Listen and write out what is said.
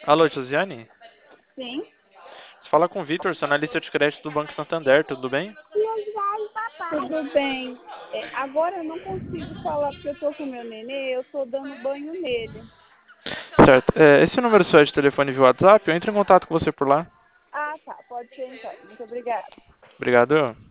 Alô, Josiane? Sim. Você fala com o Vitor, sou analista de crédito do Banco Santander, tudo bem? Tudo bem. Agora eu não consigo falar porque eu tô com meu nenê, eu tô dando banho nele. Certo. Esse número seu é de telefone via WhatsApp? Eu entro em contato com você por lá. Ah, tá. Pode ser então. Muito obrigada. Obrigado.